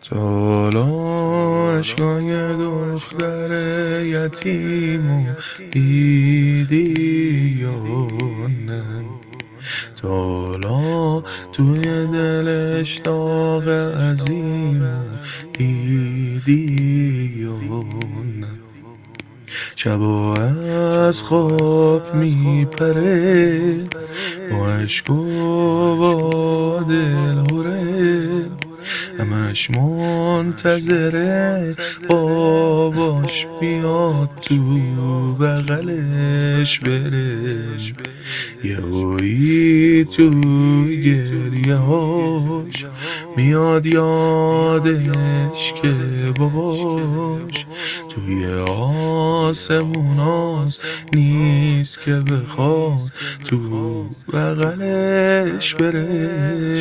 سالا اشکای دختر یتیمو دیدی یا نه؟ سالا توی دلش داغ عظیمو دیدی یا نه؟ شبا از خواب میپره با عشق و با دلهوره، همش منتظره باباش بیاد تو بغلش بره. یهویی تو گریه هاش میاد یادش که باباش توی آسموناست، نیست که بخواد تو بغلش بره.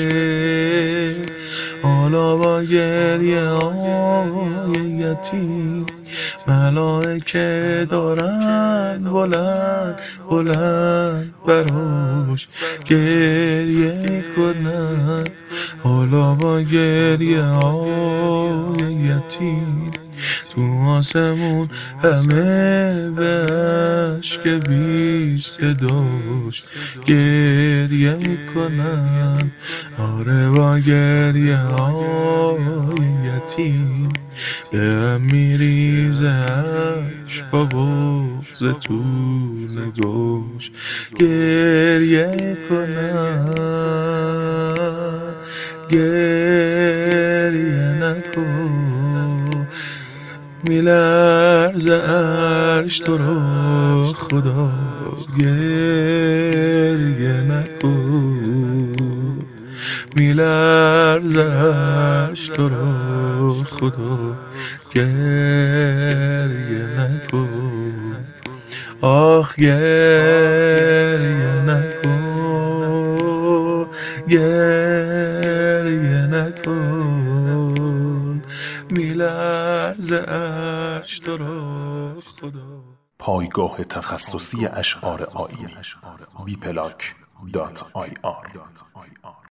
حالا با گریه های یتیم ملائکه دارن بلند بلند براش گریه میکنن. حالا با گریه های یتیم تو آسمون همه به عشق بی صداش گریه میکنن. آره با گریه های یتیم به هم میریزه عشق و بغض تو نگاش گریه کنن. گریه نکن میلرزه عرش تو رو خدا، گریه نکن میلرزه عرش تو رو خدا، گریه نکن. آخ گریه نکن، گریه نکن میلرزه عرش تو رو خدا. پایگاه تخصصی اشعار آیینی. bplank.ir